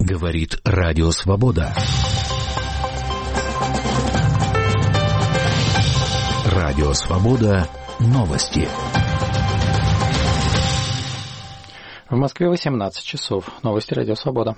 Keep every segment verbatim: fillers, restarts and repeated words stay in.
Говорит Радио Свобода. Радио Свобода. Новости. В Москве восемнадцать часов. Новости Радио Свобода.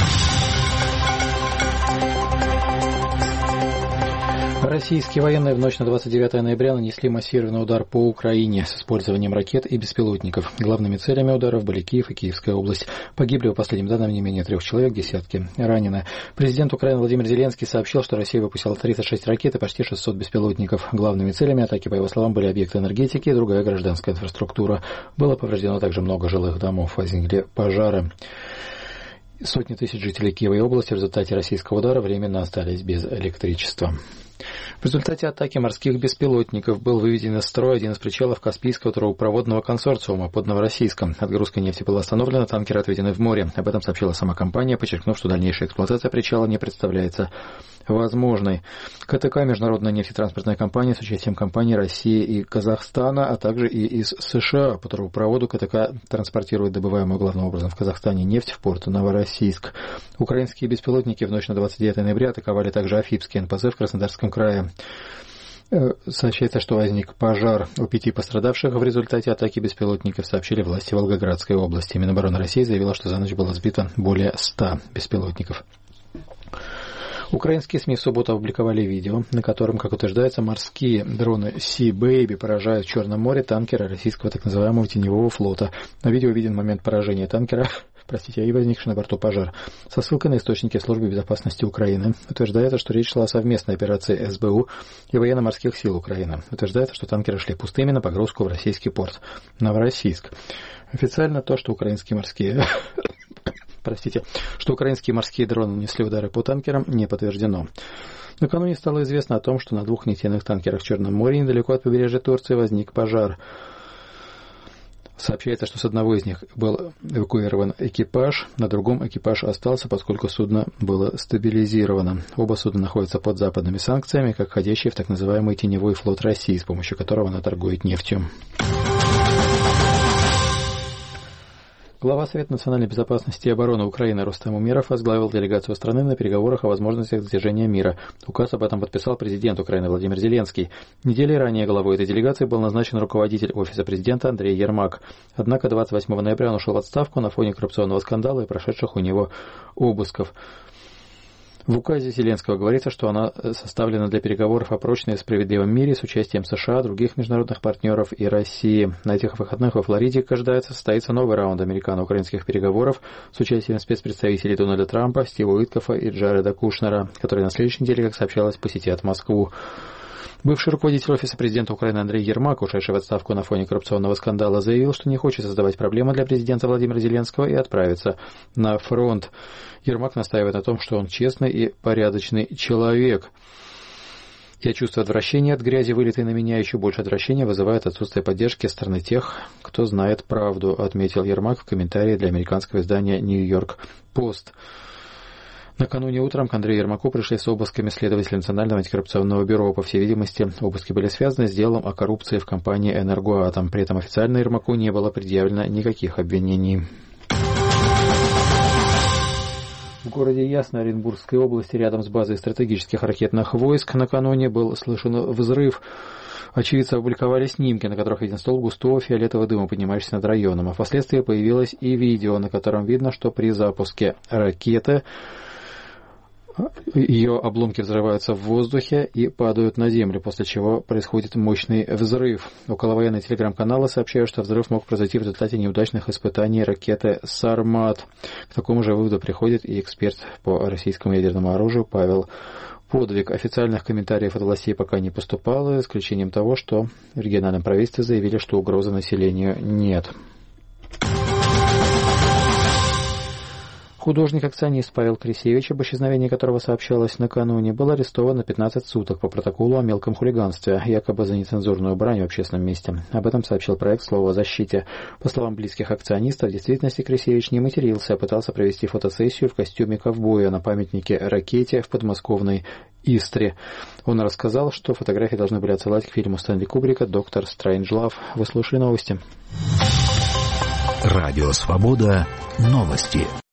Российские военные в ночь на двадцать девятое ноября нанесли массированный удар по Украине с использованием ракет и беспилотников. Главными целями ударов были Киев и Киевская область. Погибли, по последним данным, не менее трех человек, десятки ранены. Президент Украины Владимир Зеленский сообщил, что Россия выпустила тридцать шесть ракет и почти шестьсот беспилотников. Главными целями атаки, по его словам, были объекты энергетики и другая гражданская инфраструктура. Было повреждено также много жилых домов, возникли пожары. Сотни тысяч жителей Киева и области в результате российского удара временно остались без электричества. В результате атаки морских беспилотников был выведен из строя один из причалов Каспийского трубопроводного консорциума под Новороссийском. Отгрузка нефти была остановлена, танкеры отведены в море. Об этом сообщила сама компания, подчеркнув, что дальнейшая эксплуатация причала не представляется возможной. КТК – международная нефтетранспортная компания с участием компаний России и Казахстана, а также и из США. По трубопроводу КТК транспортирует добываемую главным образом в Казахстане нефть в порт Новороссийск. Украинские беспилотники в ночь на двадцать девятое ноября атаковали также Афипский эн пэ зэ в Краснодарском крае. Сообщается, что возник пожар. У пяти пострадавших в результате атаки беспилотников сообщили власти Волгоградской области. Минобороны России заявила, что за ночь было сбито более ста беспилотников. Украинские СМИ в субботу опубликовали видео, на котором, как утверждается, морские дроны Sea Baby поражают в Черном море танкеры российского так называемого теневого флота. На видео виден момент поражения танкера, простите, и возникший на борту пожар. Со ссылкой на источники Службы безопасности Украины утверждается, что речь шла о совместной операции эс бэ у и военно-морских сил Украины. Утверждается, что танкеры шли пустыми на погрузку в российский порт Новороссийск. Официально то, что украинские морские... Простите, что украинские морские дроны нанесли удары по танкерам, не подтверждено. Накануне стало известно о том, что на двух нефтяных танкерах в Черном море недалеко от побережья Турции возник пожар. Сообщается, что с одного из них был эвакуирован экипаж, на другом экипаж остался, поскольку судно было стабилизировано. Оба судна находятся под западными санкциями, как входящие в так называемый теневой флот России, с помощью которого она торгует нефтью. Глава Совета национальной безопасности и обороны Украины Рустем Умеров возглавил делегацию страны на переговорах о возможностях достижения мира. Указ об этом подписал президент Украины Владимир Зеленский. Неделей ранее главой этой делегации был назначен руководитель Офиса президента Андрей Ермак. Однако двадцать восьмого ноября он ушел в отставку на фоне коррупционного скандала и прошедших у него обысков. В указе Зеленского говорится, что она составлена для переговоров о прочном и справедливом мире с участием США, других международных партнеров и России. На этих выходных во Флориде, ожидается, состоится новый раунд американо-украинских переговоров с участием спецпредставителей Дональда Трампа, Стива Уиткофа и Джареда Кушнера, которые на следующей неделе, как сообщалось, посетят Москву. Бывший руководитель Офиса президента Украины Андрей Ермак, ушедший в отставку на фоне коррупционного скандала, заявил, что не хочет создавать проблемы для президента Владимира Зеленского и отправиться на фронт. Ермак настаивает на том, что он честный и порядочный человек. Я чувствую отвращение от грязи, вылитой на меня. Еще больше отвращения вызывает отсутствие поддержки со стороны тех, кто знает правду, отметил Ермак в комментарии для американского издания «Нью-Йорк Пост». Накануне утром к Андрею Ермаку пришли с обысками следователи Национального антикоррупционного бюро. По всей видимости, обыски были связаны с делом о коррупции в компании «Энергоатом». При этом официально Ермаку не было предъявлено никаких обвинений. В городе Ясной Оренбургской области, рядом с базой стратегических ракетных войск, накануне был слышен взрыв. Очевидцы опубликовали снимки, на которых виден столб густого фиолетового дыма, поднимающийся над районом. А впоследствии появилось и видео, на котором видно, что при запуске ракеты ее обломки взрываются в воздухе и падают на землю, после чего происходит мощный взрыв. Околовоенные телеграм-каналы сообщают, что взрыв мог произойти в результате неудачных испытаний ракеты «Сармат». К такому же выводу приходит и эксперт по российскому ядерному оружию Павел Подвиг. Официальных комментариев от властей пока не поступало, за исключением того, что в региональном правительстве заявили, что угрозы населению нет. Художник-акционист Павел Крисевич, об исчезновении которого сообщалось накануне, был арестован на пятнадцать суток по протоколу о мелком хулиганстве, якобы за нецензурную брань в общественном месте. Об этом сообщил проект «Слово о защите». По словам близких акционистов, в действительности Крисевич не матерился, а пытался провести фотосессию в костюме ковбоя на памятнике ракете в подмосковной Истре. Он рассказал, что фотографии должны были отсылать к фильму Стэнли Кубрика «Доктор Стрейнджлав». Вы слушали новости. Радио Свобода. Новости.